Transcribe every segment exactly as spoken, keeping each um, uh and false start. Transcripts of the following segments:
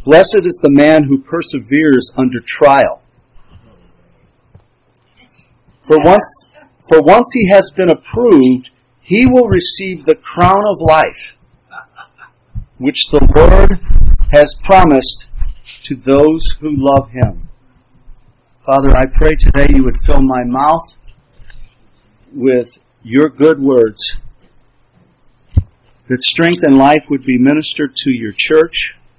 Blessed is the man who perseveres under trial. For once, for once he has been approved, he will receive the crown of life, which the Lord has promised to those who love him. Father, I pray today you would fill my mouth with your good words, that strength and life would be ministered to your church.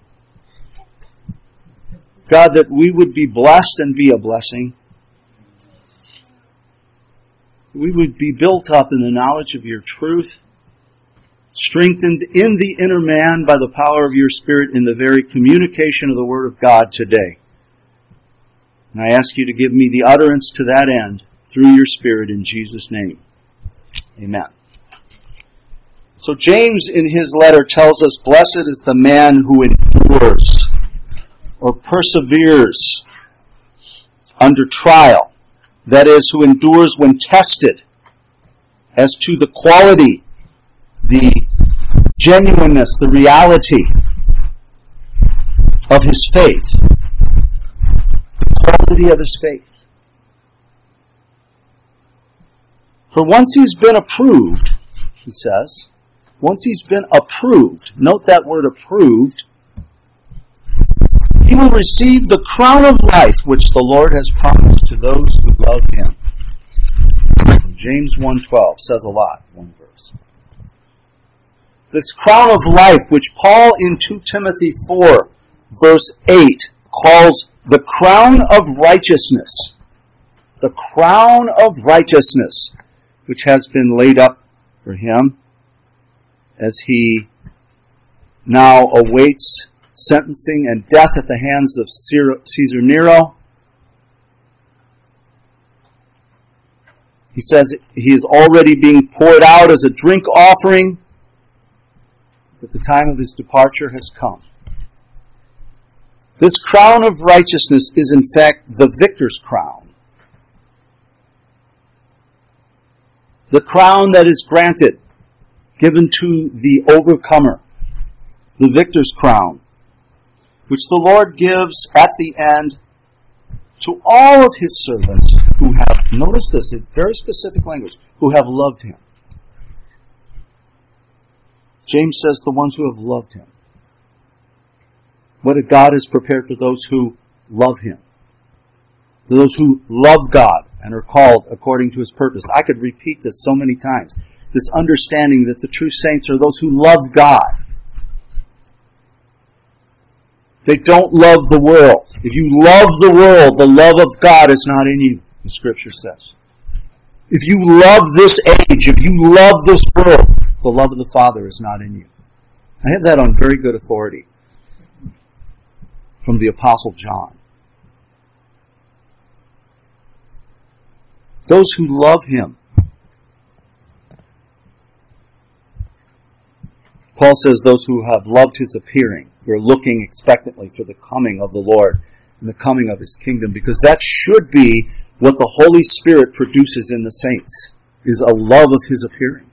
God, that we would be blessed and be a blessing. We would be built up in the knowledge of your truth, strengthened in the inner man by the power of your Spirit in the very communication of the Word of God today. And I ask you to give me the utterance to that end through your Spirit in Jesus' name. Amen. So James in his letter tells us, blessed is the man who endures or perseveres under trial. That is, who endures when tested as to the quality, the genuineness, the reality of his faith. The quality of his faith. For once he's been approved, he says, once he's been approved, note that word approved, he will receive the crown of life which the Lord has promised to those who love him. James one twelve says a lot, one verse. This crown of life which Paul in Second Timothy four verse eight calls the crown of righteousness. The crown of righteousness which has been laid up for him as he now awaits sentencing and death at the hands of Caesar Nero. He says he is already being poured out as a drink offering, but the time of his departure has come. This crown of righteousness is in fact the victor's crown. The crown that is granted, given to the overcomer. The victor's crown, which the Lord gives at the end to all of his servants who have, notice this, in very specific language, who have loved him. James says the ones who have loved him. What a God has prepared for those who love him. For those who love God and are called according to his purpose. I could repeat this so many times. This understanding that the true saints are those who love God. They don't love the world. If you love the world, the love of God is not in you, the Scripture says. If you love this age, if you love this world, the love of the Father is not in you. I have that on very good authority from the Apostle John. Those who love him. Paul says those who have loved his appearing. We're looking expectantly for the coming of the Lord and the coming of his kingdom, because that should be what the Holy Spirit produces in the saints, is a love of his appearing.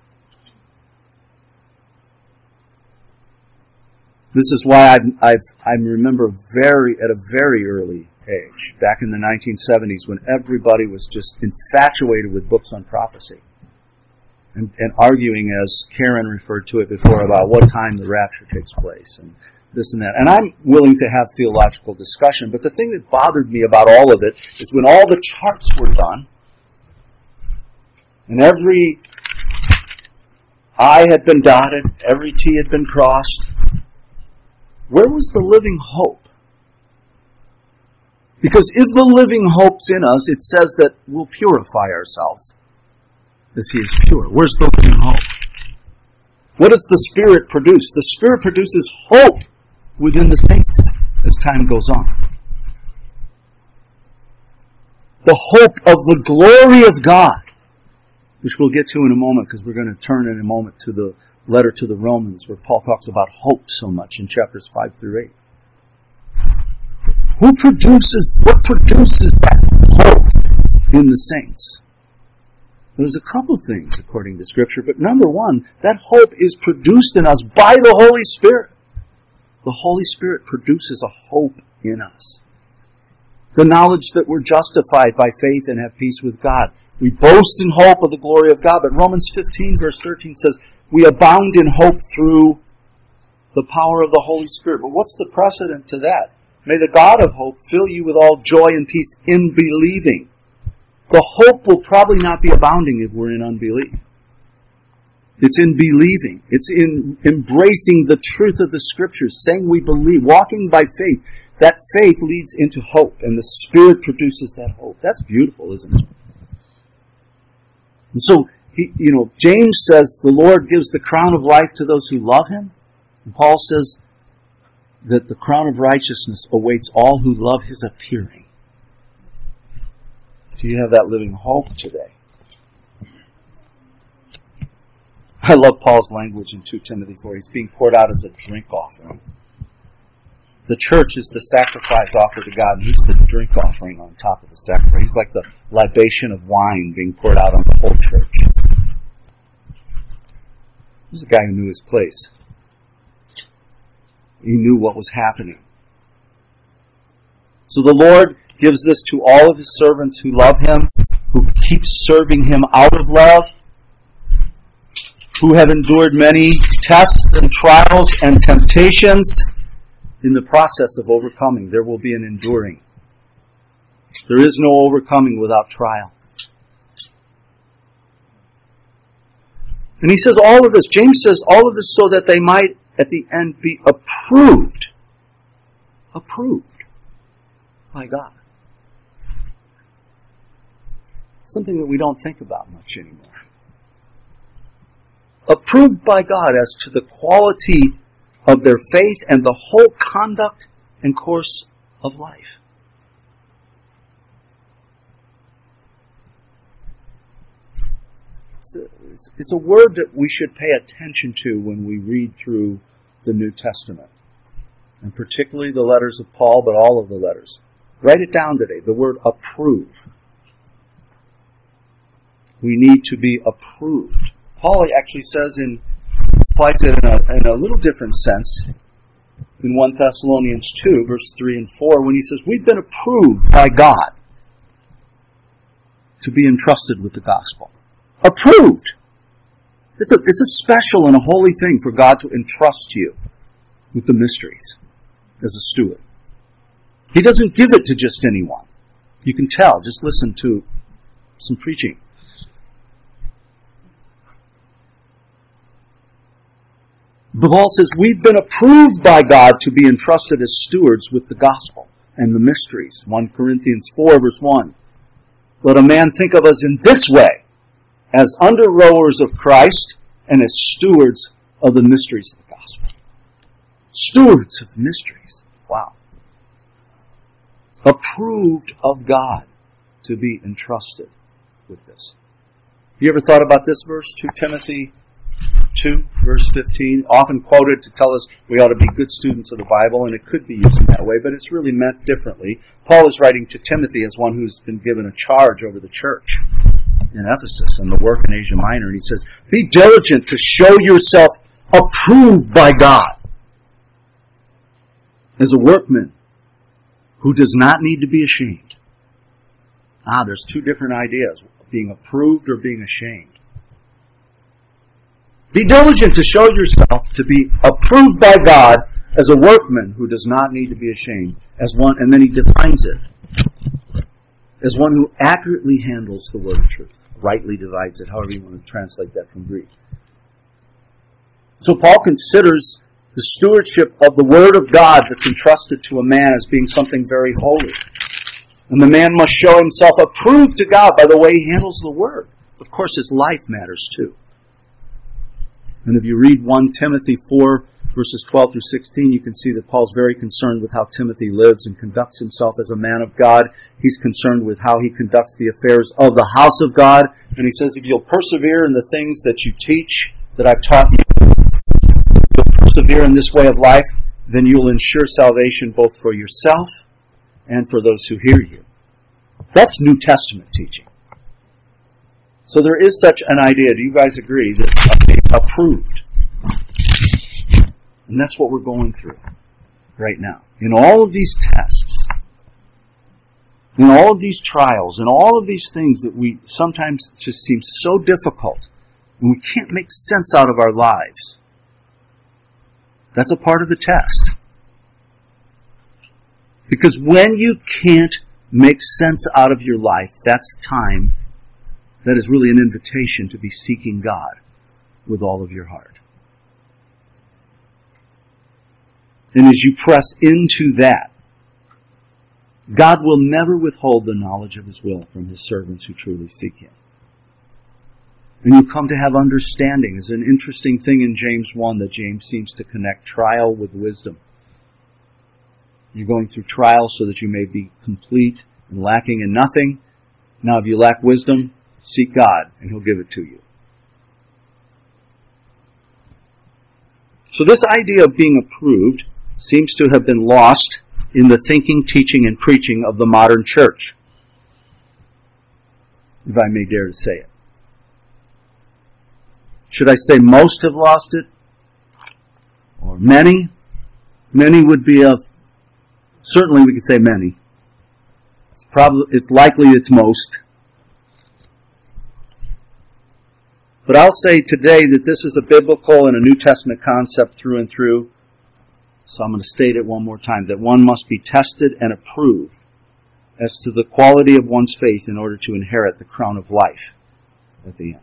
This is why I I I remember very at a very early age, back in the nineteen seventies, when everybody was just infatuated with books on prophecy. And, and arguing, as Karen referred to it before, about what time the rapture takes place and this and that. And I'm willing to have theological discussion, but the thing that bothered me about all of it is when all the charts were done and every I had been dotted, every T had been crossed, where was the living hope? Because if the living hope's in us, it says that we'll purify ourselves as he is pure. Where's the living hope? What does the Spirit produce? The Spirit produces hope within the saints as time goes on. The hope of the glory of God, which we'll get to in a moment, because we're going to turn in a moment to the letter to the Romans, where Paul talks about hope so much in chapters five through eight. Who produces, what produces that hope in the saints? There's a couple things according to Scripture, but number one, that hope is produced in us by the Holy Spirit. The Holy Spirit produces a hope in us. The knowledge that we're justified by faith and have peace with God. We boast in hope of the glory of God. But Romans fifteen verse thirteen says, we abound in hope through the power of the Holy Spirit. But what's the precedent to that? May the God of hope fill you with all joy and peace in believing. The hope will probably not be abounding if we're in unbelief. It's in believing. It's in embracing the truth of the Scriptures, saying we believe, walking by faith. That faith leads into hope, and the Spirit produces that hope. That's beautiful, isn't it? And so, he, you know, James says the Lord gives the crown of life to those who love Him. And Paul says that the crown of righteousness awaits all who love His appearing. Do you have that living hope today? I love Paul's language in two Timothy four. He's being poured out as a drink offering. The church is the sacrifice offered to God, and He's the drink offering on top of the sacrifice. He's like the libation of wine being poured out on the whole church. He's a guy who knew his place. He knew what was happening. So the Lord gives this to all of His servants who love Him, who keep serving Him out of love, who have endured many tests and trials and temptations. In the process of overcoming, there will be an enduring. There is no overcoming without trial. And he says all of this, James says all of this so that they might at the end be approved. Approved by God. Something that we don't think about much anymore. Approved by God as to the quality of their faith and the whole conduct and course of life. It's a, it's, it's a word that we should pay attention to when we read through the New Testament, and particularly the letters of Paul, but all of the letters. Write it down today, the word approve. We need to be approved. Paul actually says in applies it in a, in a little different sense in First Thessalonians two, verse three and four, when he says, we've been approved by God to be entrusted with the gospel. Approved! It's a, it's a special and a holy thing for God to entrust you with the mysteries as a steward. He doesn't give it to just anyone. You can tell, just listen to some preaching. But Paul says, we've been approved by God to be entrusted as stewards with the gospel and the mysteries. First Corinthians four, verse one. Let a man think of us in this way, as under-rowers of Christ and as stewards of the mysteries of the gospel. Stewards of mysteries. Wow. Approved of God to be entrusted with this. Have you ever thought about this verse, Second Timothy two, verse fifteen, often quoted to tell us we ought to be good students of the Bible, and it could be used in that way, but it's really meant differently. Paul is writing to Timothy as one who's been given a charge over the church in Ephesus and the work in Asia Minor, and he says, be diligent to show yourself approved by God as a workman who does not need to be ashamed. Ah, there's two different ideas, being approved or being ashamed. Be diligent to show yourself to be approved by God as a workman who does not need to be ashamed. As one, and then he defines it as one who accurately handles the word of truth, rightly divides it, however you want to translate that from Greek. So Paul considers the stewardship of the word of God that's entrusted to a man as being something very holy. And the man must show himself approved to God by the way he handles the word. Of course, his life matters too. And if you read First Timothy four, verses twelve through sixteen, you can see that Paul's very concerned with how Timothy lives and conducts himself as a man of God. He's concerned with how he conducts the affairs of the house of God. And he says, if you'll persevere in the things that you teach, that I've taught you, if you'll persevere in this way of life, then you'll ensure salvation both for yourself and for those who hear you. That's New Testament teaching. So there is such an idea, do you guys agree, that approved. And that's what we're going through. right now. In all of these tests, in all of these trials, in all of these things that we sometimes just seem so difficult, and we can't make sense out of our lives. That's a part of the test. Because when you can't make sense out of your life, that's time that is really an invitation to be seeking God with all of your heart. And as you press into that, God will never withhold the knowledge of His will from His servants who truly seek Him. And you come to have understanding. It's an interesting thing in James one that James seems to connect trial with wisdom. You're going through trial so that you may be complete and lacking in nothing. Now if you lack wisdom, seek God and He'll give it to you. So this idea of being approved seems to have been lost in the thinking, teaching, and preaching of the modern church, if I may dare to say it. Should I say most have lost it? Or many? Many would be a, certainly we could say many. It's probably, it's likely it's most. But I'll say today that this is a biblical and a New Testament concept through and through. So I'm going to state it one more time, that one must be tested and approved as to the quality of one's faith in order to inherit the crown of life at the end.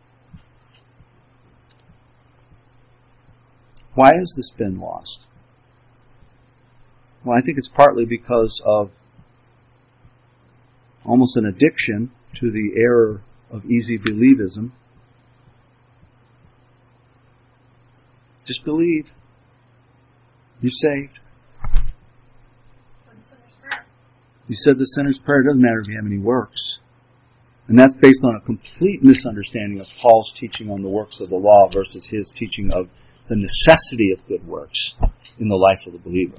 Why has this been lost? Well, I think it's partly because of almost an addiction to the error of easy believism. Just believe. You're saved. You said the sinner's prayer. It doesn't matter if you have any works. And that's based on a complete misunderstanding of Paul's teaching on the works of the law versus his teaching of the necessity of good works in the life of the believer.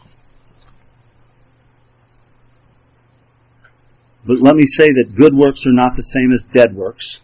But let me say that good works are not the same as dead works.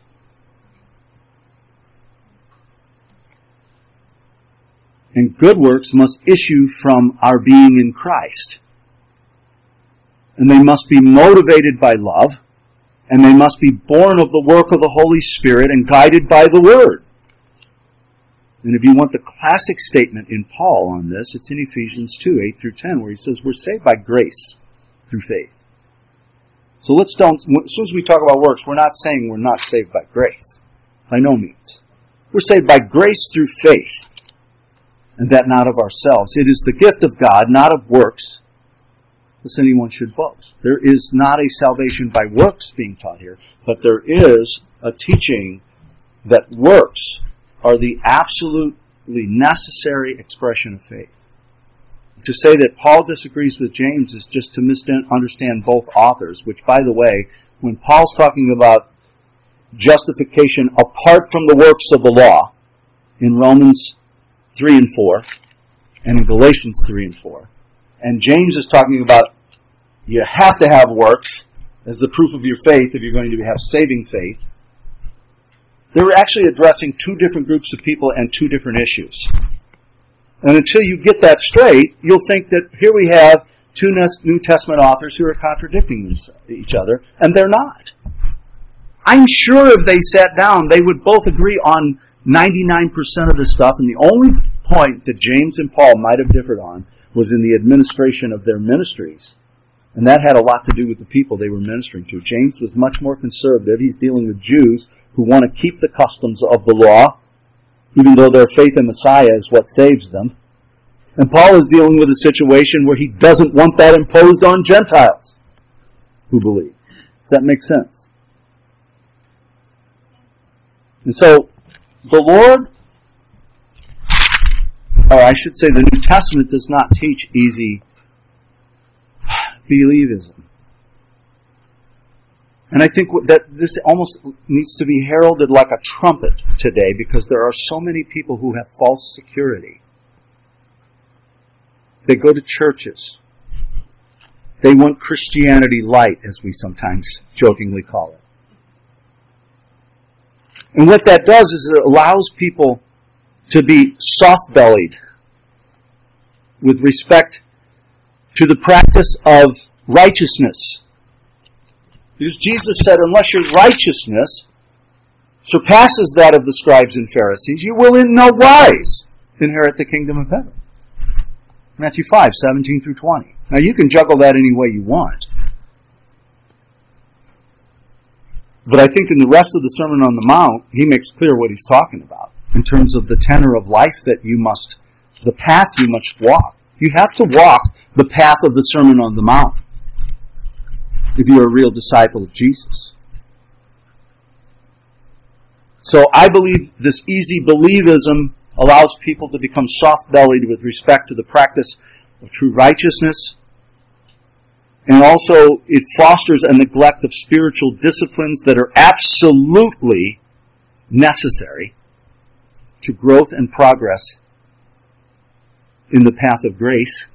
And good works must issue from our being in Christ. And they must be motivated by love, and they must be born of the work of the Holy Spirit and guided by the Word. And if you want the classic statement in Paul on this, it's in Ephesians two, eight through ten, where he says, we're saved by grace through faith. So let's don't, as soon as we talk about works, we're not saying we're not saved by grace. By no means. We're saved by grace through faith. And that not of ourselves. It is the gift of God, not of works, lest anyone should boast. There is not a salvation by works being taught here, but there is a teaching that works are the absolutely necessary expression of faith. To say that Paul disagrees with James is just to misunderstand both authors, which, by the way, when Paul's talking about justification apart from the works of the law, in Romans three and four, and in Galatians three and four. And James is talking about you have to have works as the proof of your faith if you're going to have saving faith. They were actually addressing two different groups of people and two different issues. And until you get that straight, you'll think that here we have two New Testament authors who are contradicting each other, and they're not. I'm sure if they sat down, they would both agree on ninety-nine percent of the stuff, and the only point that James and Paul might have differed on was in the administration of their ministries. And that had a lot to do with the people they were ministering to. James was much more conservative. He's dealing with Jews who want to keep the customs of the law, even though their faith in Messiah is what saves them. And Paul is dealing with a situation where he doesn't want that imposed on Gentiles who believe. Does that make sense? And so, the Lord, or I should say the New Testament does not teach easy believism. And I think that this almost needs to be heralded like a trumpet today because there are so many people who have false security. They go to churches. They want Christianity light, as we sometimes jokingly call it. And what that does is it allows people to be soft-bellied. with respect to the practice of righteousness. Because Jesus said, unless your righteousness surpasses that of the scribes and Pharisees, you will in no wise inherit the kingdom of heaven. Matthew five, seventeen through twenty. Now you can juggle that any way you want. But I think in the rest of the Sermon on the Mount, he makes clear what he's talking about in terms of the tenor of life that you must, the path you must walk. You have to walk the path of the Sermon on the Mount if you're a real disciple of Jesus. So I believe this easy believism allows people to become soft-bellied with respect to the practice of true righteousness. And also it fosters a neglect of spiritual disciplines that are absolutely necessary to growth and progress in the path of grace.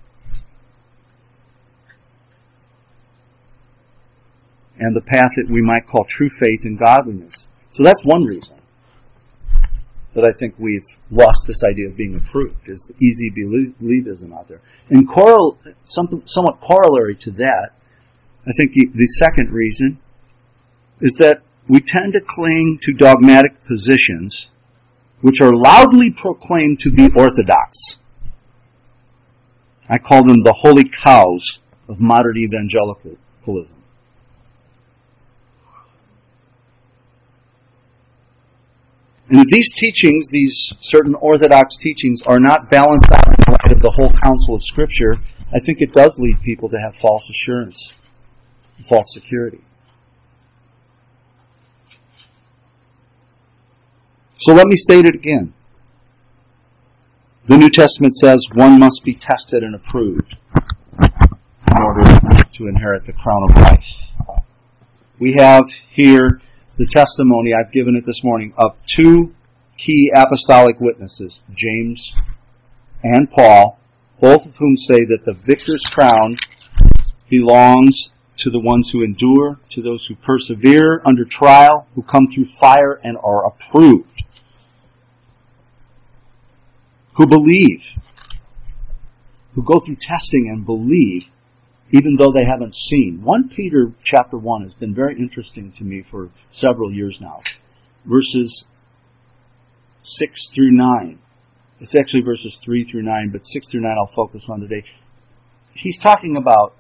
And the path that we might call true faith and godliness. So that's one reason that I think we've lost this idea of being approved, is the easy believism out there. And correl, something, somewhat corollary to that, I think the second reason is that we tend to cling to dogmatic positions which are loudly proclaimed to be orthodox. I call them the holy cows of modern evangelicalism. And if these teachings, these certain orthodox teachings, are not balanced out in light of the whole counsel of Scripture, I think it does lead people to have false assurance, false security. So let me state it again. The New Testament says one must be tested and approved in order to inherit the crown of life. We have here the testimony, I've given it this morning, of two key apostolic witnesses, James and Paul, both of whom say that the victor's crown belongs to the ones who endure, to those who persevere under trial, who come through fire and are approved, who believe, who go through testing and believe, even though they haven't seen. First Peter chapter one has been very interesting to me for several years now. Verses six through nine. It's actually verses three through nine, but six through nine I'll focus on today. He's talking about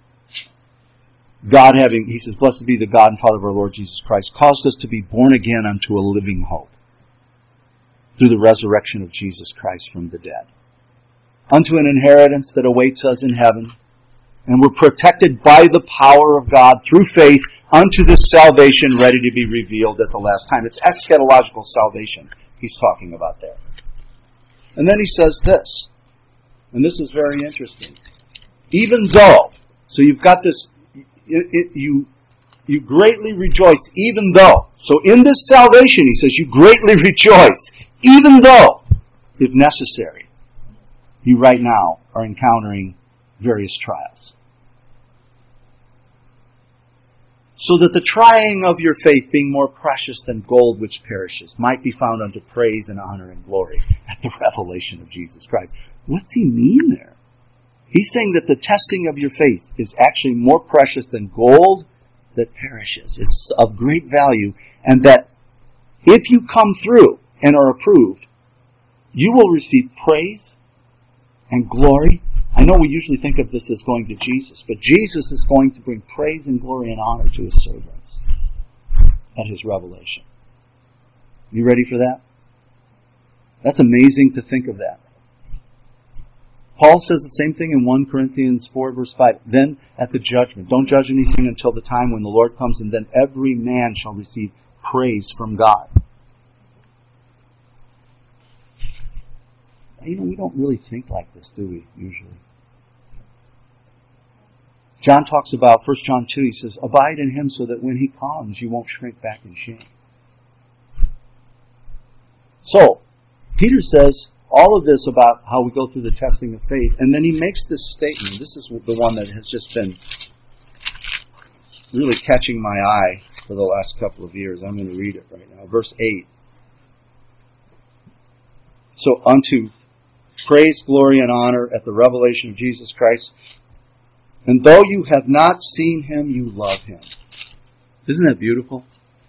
God having, he says, blessed be the God and Father of our Lord Jesus Christ, caused us to be born again unto a living hope through the resurrection of Jesus Christ from the dead, unto an inheritance that awaits us in heaven, and we're protected by the power of God through faith unto this salvation ready to be revealed at the last time. It's eschatological salvation he's talking about there. And then he says this, and this is very interesting. Even though, so you've got this, it, it, you you greatly rejoice, even though. So in this salvation, he says, you greatly rejoice, even though, if necessary, you right now are encountering various trials. So that the trying of your faith, being more precious than gold which perishes, might be found unto praise and honor and glory at the revelation of Jesus Christ. What's he mean there? He's saying that the testing of your faith is actually more precious than gold that perishes. It's of great value, and that if you come through and are approved, you will receive praise and glory. I know we usually think of this as going to Jesus, but Jesus is going to bring praise and glory and honor to his servants at his revelation. You ready for that? That's amazing to think of that. Paul says the same thing in First Corinthians four verse five. Then at the judgment, don't judge anything until the time when the Lord comes, and then every man shall receive praise from God. You know, we don't really think like this, do we, usually? John talks about, First John two, he says, abide in him so that when he comes, you won't shrink back in shame. So, Peter says all of this about how we go through the testing of faith, and then he makes this statement. This is the one that has just been really catching my eye for the last couple of years. I'm going to read it right now. Verse eight. So, unto praise, glory, and honor at the revelation of Jesus Christ. And though you have not seen him, you love him. Isn't that beautiful?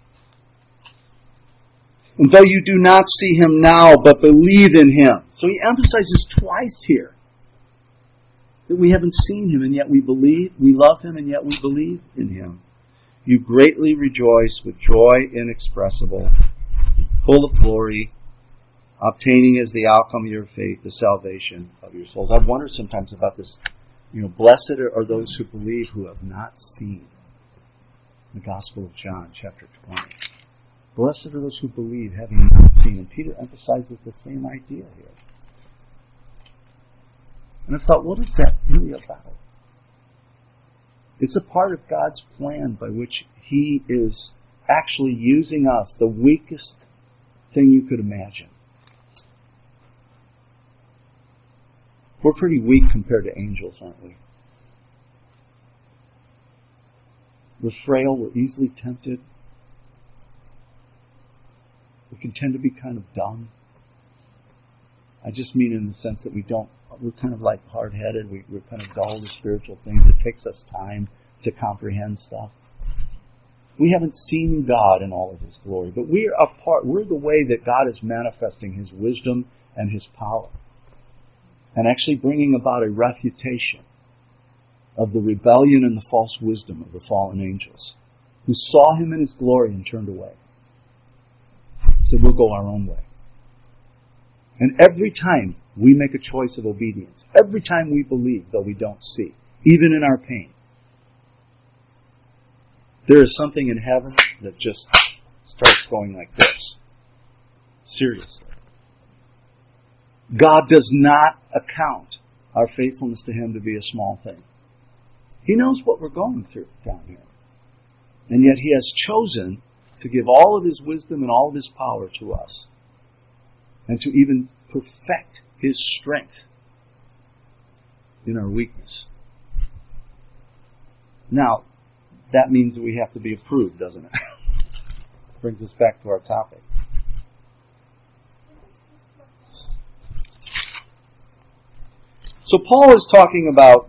And though you do not see him now, but believe in him. So he emphasizes twice here that we haven't seen him, and yet we believe. We love him, and yet we believe in him. You greatly rejoice with joy inexpressible, full of glory, obtaining as the outcome of your faith the salvation of your souls. I've wondered sometimes about this. You know, blessed are those who believe who have not seen. The Gospel of John, chapter twenty. Blessed are those who believe, having not seen. And Peter emphasizes the same idea here. And I thought, what is that really about? It's a part of God's plan by which he is actually using us, the weakest thing you could imagine. We're pretty weak compared to angels, aren't we? We're frail, we're easily tempted. We can tend to be kind of dumb. I just mean in the sense that we don't, we're kind of like hard-headed, we, we're kind of dull to spiritual things. It takes us time to comprehend stuff. We haven't seen God in all of his glory, but we're a part, we're the way that God is manifesting his wisdom and his power, and actually bringing about a refutation of the rebellion and the false wisdom of the fallen angels, who saw him in his glory and turned away. Said, we'll go our own way. And every time we make a choice of obedience, every time we believe, though we don't see, even in our pain, there is something in heaven that just starts going like this. Seriously. God does not account our faithfulness to him to be a small thing. He knows what we're going through down here. And yet he has chosen to give all of his wisdom and all of his power to us. And to even perfect his strength in our weakness. Now, that means that we have to be approved, doesn't it? Brings us back to our topic. So Paul is talking about,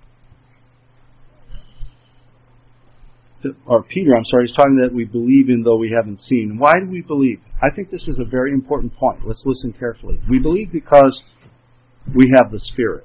or Peter, I'm sorry, he's talking that we believe in though we haven't seen. Why do we believe? I think this is a very important point. Let's listen carefully. We believe because we have the Spirit.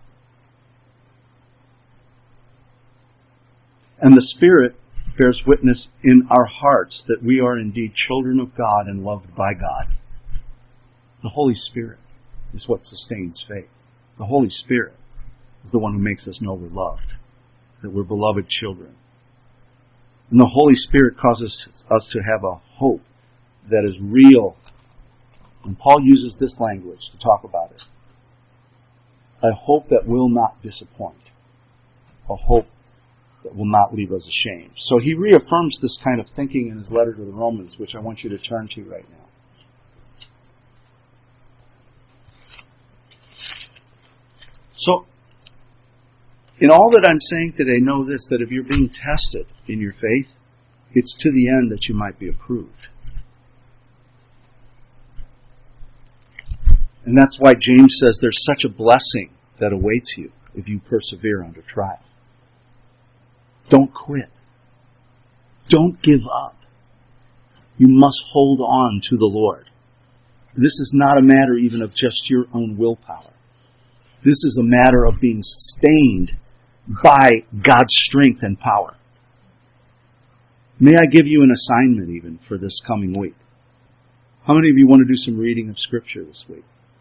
And the Spirit bears witness in our hearts that we are indeed children of God and loved by God. The Holy Spirit is what sustains faith. The Holy Spirit is the one who makes us know we're loved, that we're beloved children. And the Holy Spirit causes us to have a hope that is real. And Paul uses this language to talk about it. A hope that will not disappoint. A hope that will not leave us ashamed. So he reaffirms this kind of thinking in his letter to the Romans, which I want you to turn to right now. So, in all that I'm saying today, know this, that if you're being tested in your faith, it's to the end that you might be approved. And that's why James says there's such a blessing that awaits you if you persevere under trial. Don't quit. Don't give up. You must hold on to the Lord. This is not a matter even of just your own willpower. This is a matter of being sustained by God's strength and power. May I give you an assignment even for this coming week? How many of you want to do some reading of Scripture this week?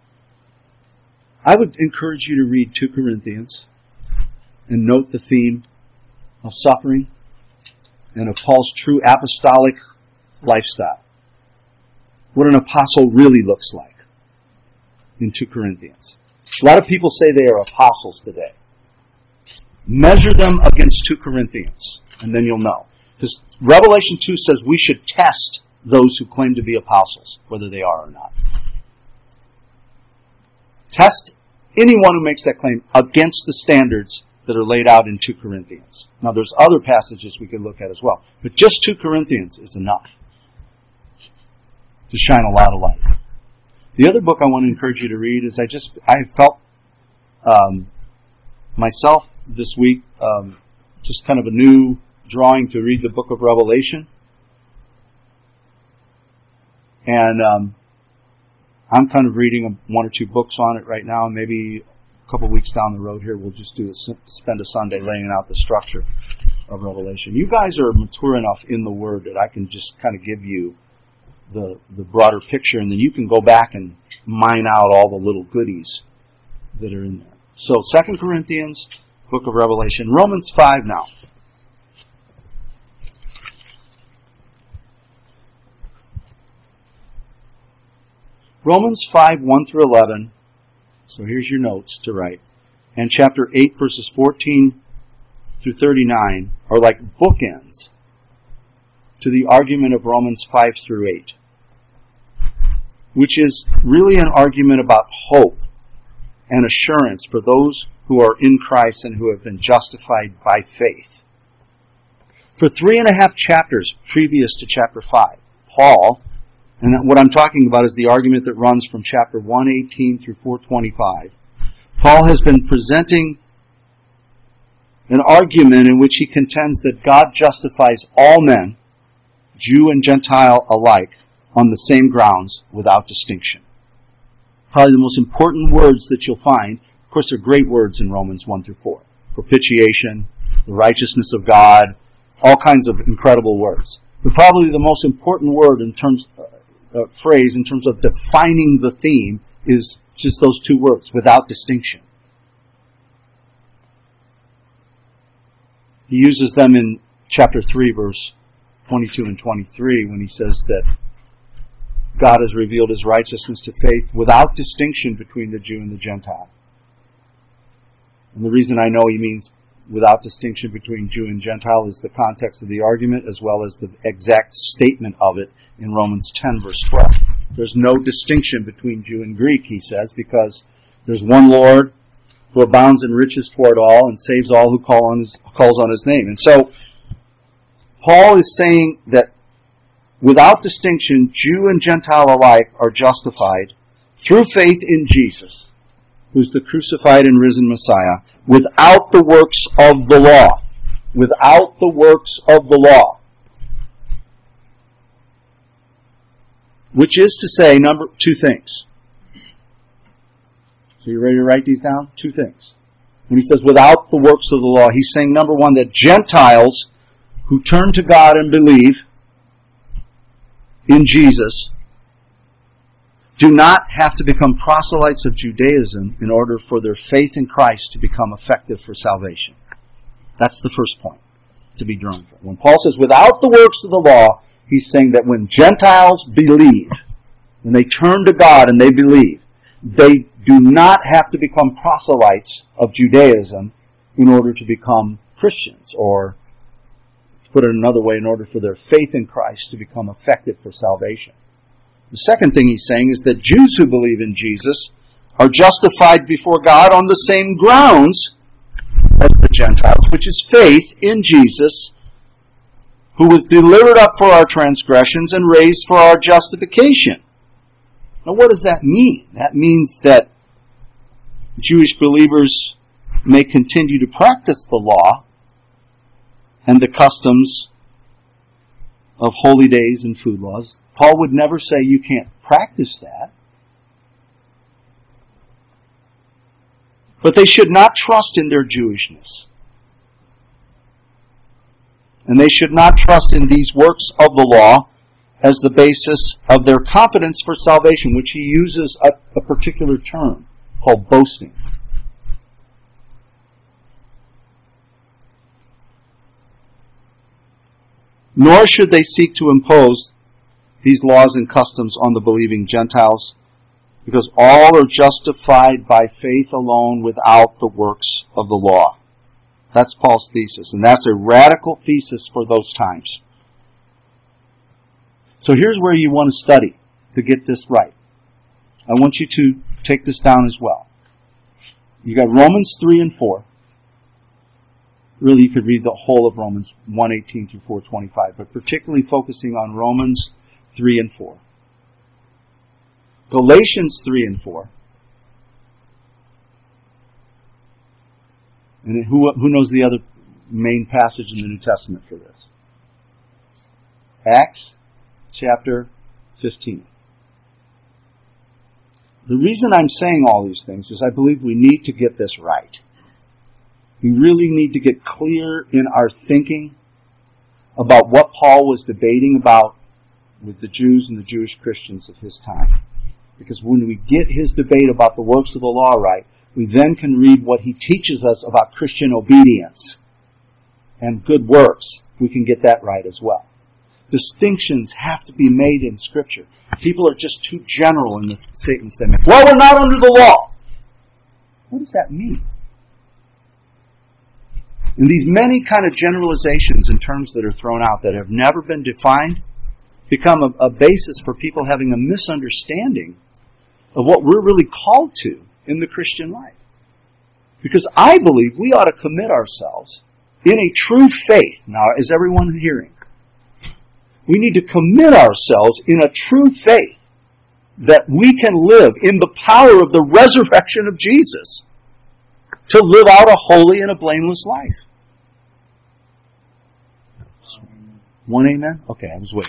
I would encourage you to read Second Corinthians and note the theme of suffering and of Paul's true apostolic lifestyle. What an apostle really looks like in Second Corinthians. A lot of people say they are apostles today. Measure them against Second Corinthians, and then you'll know. Because Revelation two says we should test those who claim to be apostles, whether they are or not. Test anyone who makes that claim against the standards that are laid out in Second Corinthians. Now there's other passages we could look at as well, but just Second Corinthians is enough to shine a lot of light. The other book I want to encourage you to read is I just, I felt um, myself this week um, just kind of a new drawing to read the book of Revelation. And um, I'm kind of reading one or two books on it right now, and maybe a couple of weeks down the road here we'll just do a, spend a Sunday laying out the structure of Revelation. You guys are mature enough in the Word that I can just kind of give you the the broader picture, and then you can go back and mine out all the little goodies that are in there. So Second Corinthians, book of Revelation, Romans five now. Romans five, one through eleven. So here's your notes to write. And chapter eight, verses fourteen through thirty-nine are like bookends to the argument of Romans five through eight, which is really an argument about hope and assurance for those who are in Christ and who have been justified by faith. For three and a half chapters previous to chapter five, Paul, and what I'm talking about is the argument that runs from chapter one eighteen through four twenty-five, Paul has been presenting an argument in which he contends that God justifies all men, Jew and Gentile alike, on the same grounds without distinction. Probably the most important words that you'll find, of course they're great words in Romans one through four. Propitiation, the righteousness of God, all kinds of incredible words. But probably the most important word in terms, uh, uh, phrase in terms of defining the theme is just those two words, without distinction. He uses them in chapter three, verse twenty-two and twenty-three, when he says that God has revealed His righteousness to faith without distinction between the Jew and the Gentile. And the reason I know he means without distinction between Jew and Gentile is the context of the argument as well as the exact statement of it in Romans ten, verse twelve. There's no distinction between Jew and Greek, he says, because there's one Lord who abounds in riches toward all and saves all who call on his, calls on His name. And so, Paul is saying that without distinction, Jew and Gentile alike are justified through faith in Jesus, who's the crucified and risen Messiah, without the works of the law. Without the works of the law. Which is to say, number two things. So you ready to write these down? Two things. When he says without the works of the law, he's saying, number one, that Gentiles who turn to God and believe in Jesus do not have to become proselytes of Judaism in order for their faith in Christ to become effective for salvation. That's the first point to be drawn from. When Paul says without the works of the law, he's saying that when Gentiles believe, when they turn to God and they believe, they do not have to become proselytes of Judaism in order to become Christians, or to put it another way, in order for their faith in Christ to become effective for salvation. The second thing he's saying is that Jews who believe in Jesus are justified before God on the same grounds as the Gentiles, which is faith in Jesus, who was delivered up for our transgressions and raised for our justification. Now what does that mean? That means that Jewish believers may continue to practice the law and the customs of holy days and food laws. Paul would never say you can't practice that. But they should not trust in their Jewishness. And they should not trust in these works of the law as the basis of their confidence for salvation, which he uses a, a particular term called boasting. Nor should they seek to impose these laws and customs on the believing Gentiles, because all are justified by faith alone without the works of the law. That's Paul's thesis, and that's a radical thesis for those times. So here's where you want to study to get this right. I want you to take this down as well. You got Romans three and four. Really, you could read the whole of Romans one eighteen through four twenty-five, but particularly focusing on Romans three and four. Galatians three and four. And who, who knows the other main passage in the New Testament for this? Acts chapter fifteen. The reason I'm saying all these things is I believe we need to get this right. We really need to get clear in our thinking about what Paul was debating about with the Jews and the Jewish Christians of his time. Because when we get his debate about the works of the law right, we then can read what he teaches us about Christian obedience and good works. We can get that right as well. Distinctions have to be made in Scripture. People are just too general in the statements they make. Well, we're not under the law. What does that mean? And these many kind of generalizations and terms that are thrown out that have never been defined become a, a basis for people having a misunderstanding of what we're really called to in the Christian life. Because I believe we ought to commit ourselves in a true faith. Now, is everyone hearing? We need to commit ourselves in a true faith that we can live in the power of the resurrection of Jesus to live out a holy and a blameless life. One amen? Okay, I was waiting.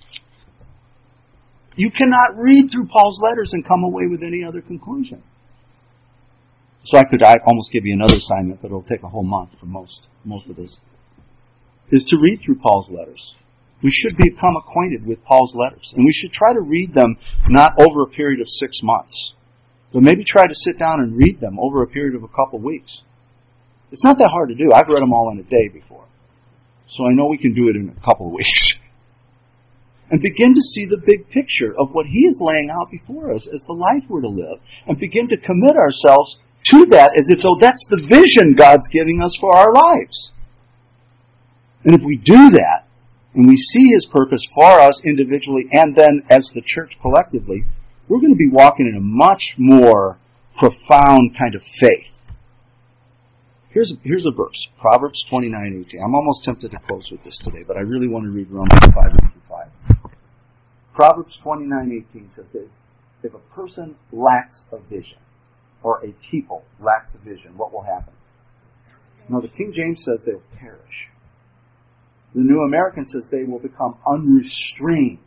You cannot read through Paul's letters and come away with any other conclusion. So I could I almost give you another assignment, but it'll take a whole month for most, most of this, is to read through Paul's letters. We should become acquainted with Paul's letters. And we should try to read them not over a period of six months, but maybe try to sit down and read them over a period of a couple weeks. It's not that hard to do. I've read them all in a day before. So I know we can do it in a couple of weeks. And begin to see the big picture of what he is laying out before us as the life we're to live. And begin to commit ourselves to that as if though that's the vision God's giving us for our lives. And if we do that, and we see his purpose for us individually and then as the church collectively, we're going to be walking in a much more profound kind of faith. Here's a, here's a verse, Proverbs twenty-nine eighteen. I'm almost tempted to close with this today, but I really want to read Romans five one through five. Proverbs twenty-nine eighteen says that if a person lacks a vision, or a people lacks a vision, what will happen? Now the King James says they'll perish. The New American says they will become unrestrained.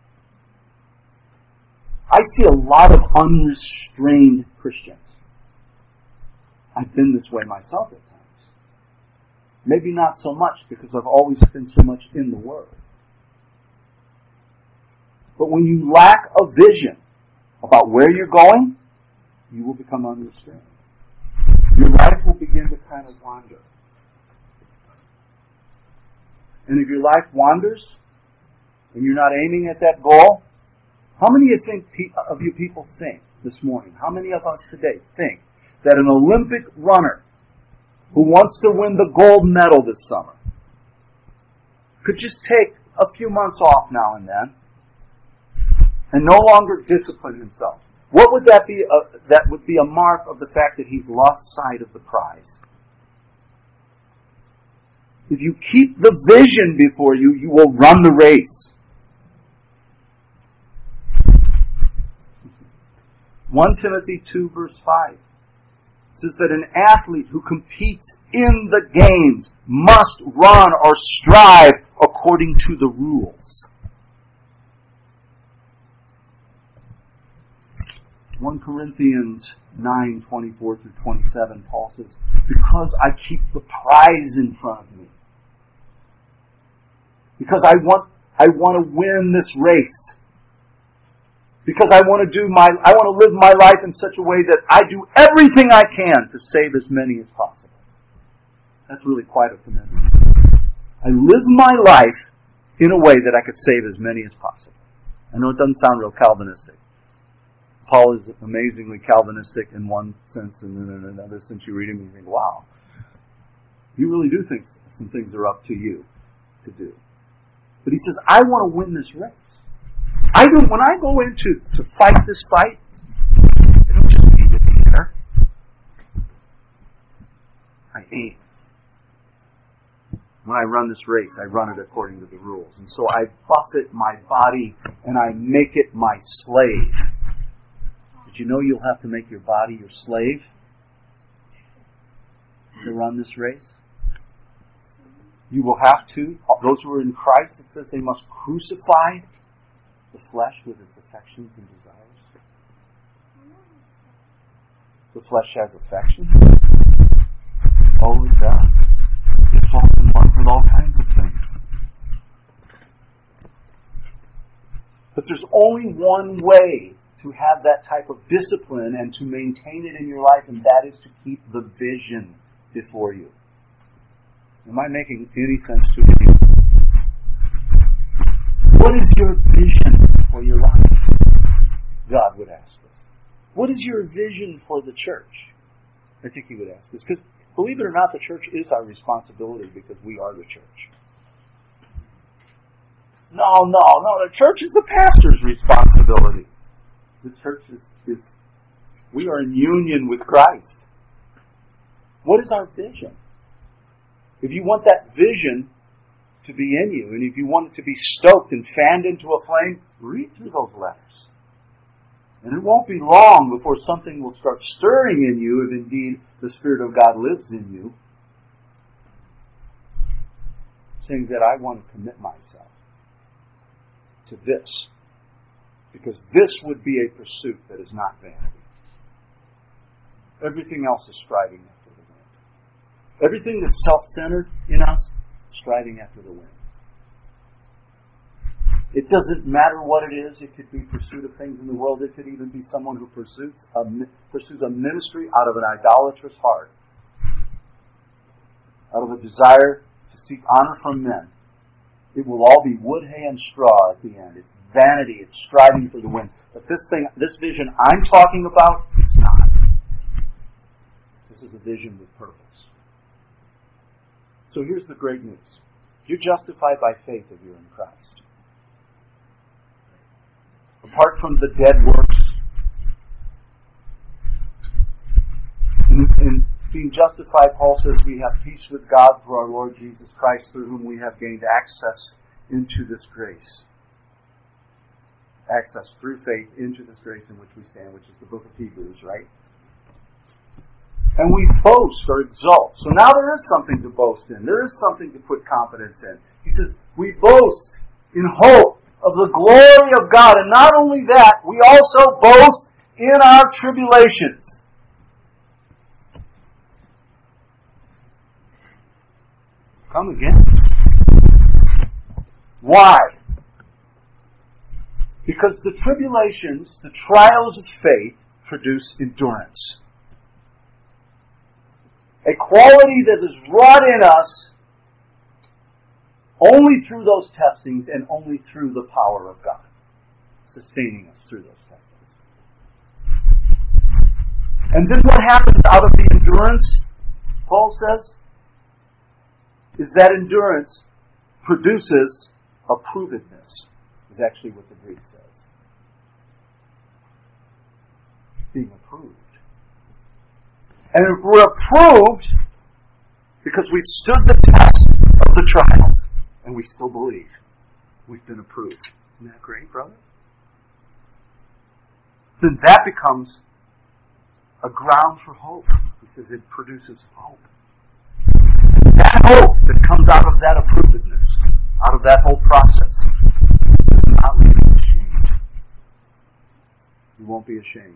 I see a lot of unrestrained Christians. I've been this way myself at times. Maybe not so much because I've always been so much in the Word. But when you lack a vision about where you're going, you will become unrestrained. Your life will begin to kind of wander. And if your life wanders, and you're not aiming at that goal, how many of you, think, of you people think this morning, how many of us today think that an Olympic runner who wants to win the gold medal this summer could just take a few months off now and then and no longer discipline himself? What would that be? A, that would be a mark of the fact that he's lost sight of the prize. If you keep the vision before you, you will run the race. First Timothy two verse five says that an athlete who competes in the games must run or strive according to the rules. First Corinthians nine twenty-four through twenty-seven, Paul says, because I keep the prize in front of me. Because I want, I want to win this race. Because I want to do my, I want to live my life in such a way that I do everything I can to save as many as possible. That's really quite a commitment. I live my life in a way that I could save as many as possible. I know it doesn't sound real Calvinistic. Paul is amazingly Calvinistic in one sense, and then in another sense you read him and you think, wow, you really do think some things are up to you to do. But he says, I want to win this race. I do, when I go into to fight this fight, I don't just need to be there. I aim. When I run this race, I run it according to the rules. And so I buffet my body and I make it my slave. Did you know you'll have to make your body your slave to run this race? You will have to. Those who are in Christ, it says they must crucify the flesh with its affections and desires. The flesh has affections. Oh, it does. It falls in love with all kinds of things. But there's only one way to have that type of discipline and to maintain it in your life, and that is to keep the vision before you. Am I making any sense to you? What is your vision for your life? God would ask us. What is your vision for the church? I think He would ask us. Because, believe it or not, the church is our responsibility because we are the church. No, no, no. The church is the pastor's responsibility. The church is, is we are in union with Christ. What is our vision? If you want that vision to be in you, and if you want it to be stoked and fanned into a flame, read through those letters. And it won't be long before something will start stirring in you, if indeed the Spirit of God lives in you, saying that I want to commit myself to this, because this would be a pursuit that is not vanity. Everything else is striving after the wind. Everything that's self-centered in us, striving after the wind. It doesn't matter what it is. It could be pursuit of things in the world. It could even be someone who pursues a, pursues a ministry out of an idolatrous heart, out of a desire to seek honor from men. It will all be wood, hay, and straw at the end. It's vanity. It's striving for the wind. But this thing, this vision I'm talking about, it's not. This is a vision with purpose. So here's the great news. You're justified by faith if you're in Christ. Apart from the dead works, in, in being justified, Paul says we have peace with God through our Lord Jesus Christ, through whom we have gained access into this grace. Access through faith into this grace in which we stand, which is the book of Hebrews, right? And we boast or exult. So now there is something to boast in. There is something to put confidence in. He says, we boast in hope of the glory of God. And not only that, we also boast in our tribulations. Come again. Why? Because the tribulations, the trials of faith, produce endurance. A quality that is wrought in us only through those testings and only through the power of God, sustaining us through those testings. And then what happens out of the endurance, Paul says, is that endurance produces approvedness, is actually what the Greek says. Being approved. And if we're approved, because we've stood the test of the trials, and we still believe, we've been approved. Isn't that great, brother? Then that becomes a ground for hope. He says it produces hope. That hope that comes out of that approvedness, out of that whole process, does not leave you ashamed. You won't be ashamed.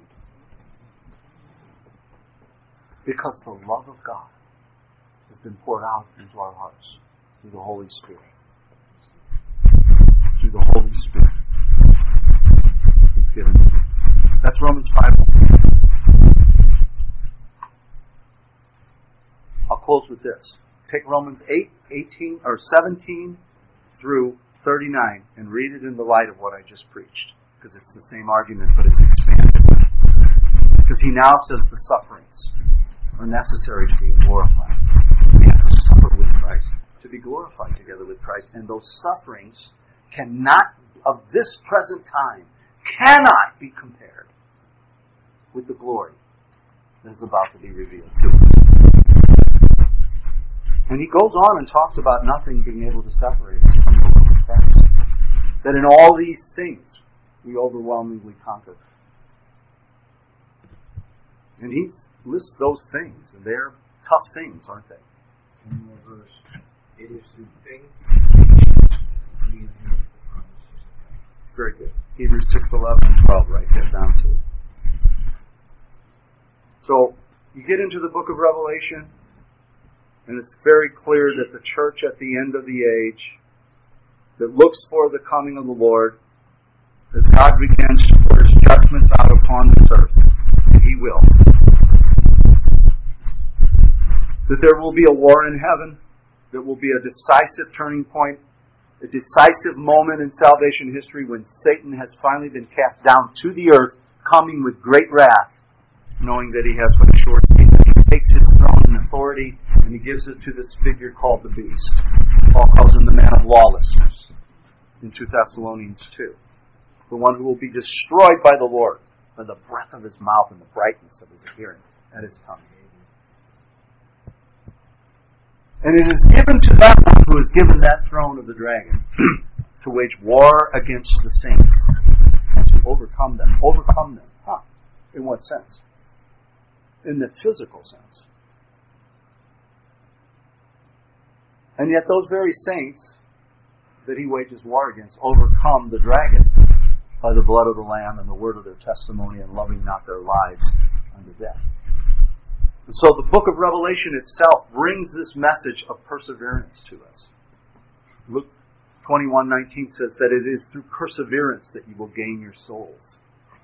Because the love of God has been poured out into our hearts through the Holy Spirit. Through the Holy Spirit. He's given to you. That's Romans five. I'll close with this. Take Romans eight, eighteen, or seventeen through thirty-nine and read it in the light of what I just preached. Because it's the same argument, but it's expanded. Because he now says the sufferings are necessary to be glorified. We have to suffer with Christ to be glorified together with Christ. And those sufferings cannot, of this present time, cannot be compared with the glory that is about to be revealed to us. And he goes on and talks about nothing being able to separate us from the love of Christ. That in all these things we overwhelmingly conquer. And he lists those things, and they're tough things, aren't they? One more verse. It is through faith we inherit the promises of God. Very good. Hebrews six, eleven, and twelve, right? Get down to it. So, you get into the book of Revelation, and it's very clear that the church at the end of the age that looks for the coming of the Lord, as God begins to pour His judgments out upon this earth, and He will, that there will be a war in heaven, that will be a decisive turning point, a decisive moment in salvation history when Satan has finally been cast down to the earth, coming with great wrath, knowing that he has but a short season. He takes his throne and authority and he gives it to this figure called the beast. Paul calls him the man of lawlessness in Second Thessalonians two. The one who will be destroyed by the Lord, by the breath of his mouth and the brightness of his appearing at his coming. And it is given to that one who is given that throne of the dragon to wage war against the saints and to overcome them. Overcome them. Huh. In what sense? In the physical sense. And yet those very saints that he wages war against overcome the dragon by the blood of the Lamb and the word of their testimony and loving not their lives unto death. And so the book of Revelation itself brings this message of perseverance to us. Luke twenty-one nineteen says that it is through perseverance that you will gain your souls.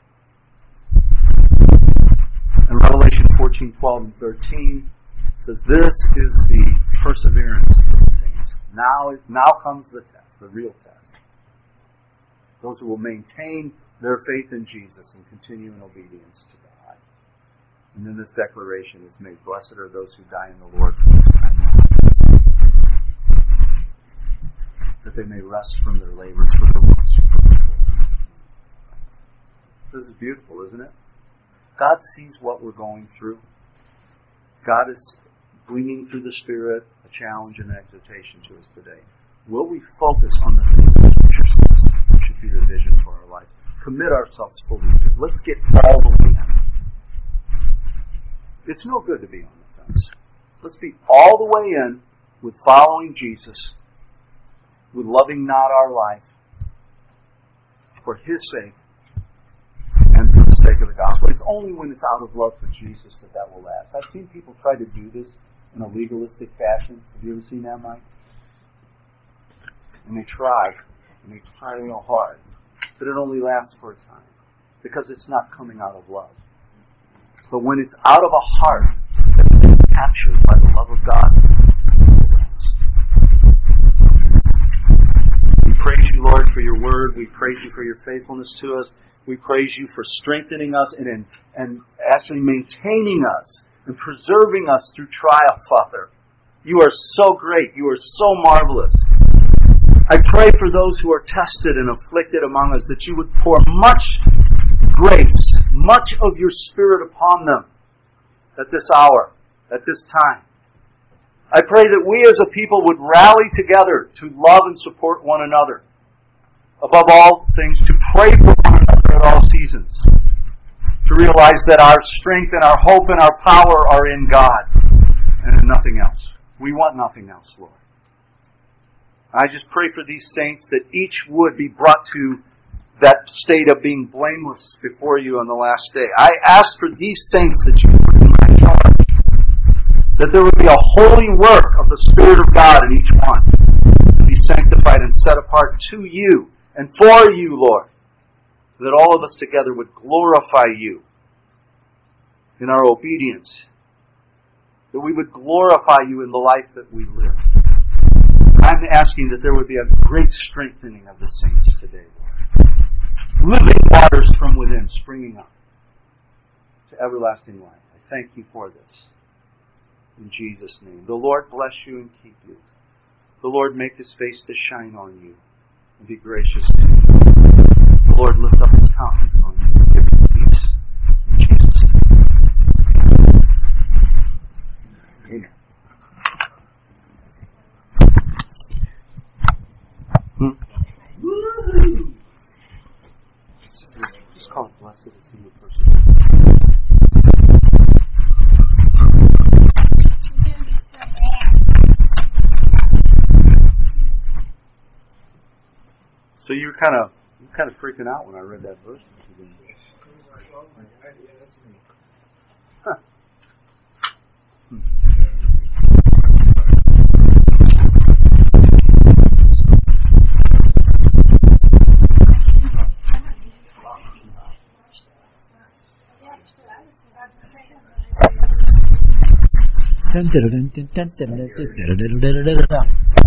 And Revelation fourteen twelve and thirteen says this is the perseverance of the saints. Now, now comes the test, the real test. Those who will maintain their faith in Jesus and continue in obedience to God. And then this declaration is made, blessed are those who die in the Lord from this time on, that they may rest from their labors for their works. This is beautiful, isn't it? God sees what we're going through. God is bringing through the Spirit a challenge and an exhortation to us today. Will we focus on the things that Scripture says should be the vision for our life? Commit ourselves fully to it. Let's get all the way in. It's no good to be on the fence. Let's be all the way in with following Jesus, with loving not our life for His sake and for the sake of the gospel. It's only when it's out of love for Jesus that that will last. I've seen people try to do this in a legalistic fashion. Have you ever seen that, Mike? And they try, and they try real hard, but it only lasts for a time because it's not coming out of love. But when it's out of a heart that's been captured by the love of God, we praise you, Lord, for your word. We praise you for your faithfulness to us. We praise you for strengthening us and, and, and actually maintaining us and preserving us through trial, Father. You are so great. You are so marvelous. I pray for those who are tested and afflicted among us that you would pour much grace, much of your Spirit upon them at this hour, at this time. I pray that we as a people would rally together to love and support one another. Above all things, to pray for one another at all seasons. To realize that our strength and our hope and our power are in God and in nothing else. We want nothing else, Lord. I just pray for these saints that each would be brought to that state of being blameless before you on the last day. I ask for these saints that you put in my charge, that there would be a holy work of the Spirit of God in each one, to be sanctified and set apart to you and for you, Lord, that all of us together would glorify you in our obedience, that we would glorify you in the life that we live. I'm asking that there would be a great strengthening of the saints today, Lord. Living waters from within springing up to everlasting life. I thank you for this. In Jesus' name. The Lord bless you and keep you. The Lord make His face to shine on you and be gracious to you. The Lord lift up His countenance on you and give you peace. In Jesus' name. Amen. Hmm? Woo-hoo! Just call it blessed is he who perseveres. So you were kind of you were kind of freaking out when I read that verse. Yes. I was like, oh my God, yeah, that's me. Huh. Hmm. Dun, dun, dun, dun, dun, dun, dun, dun, dun, dun, dun, dun, dun.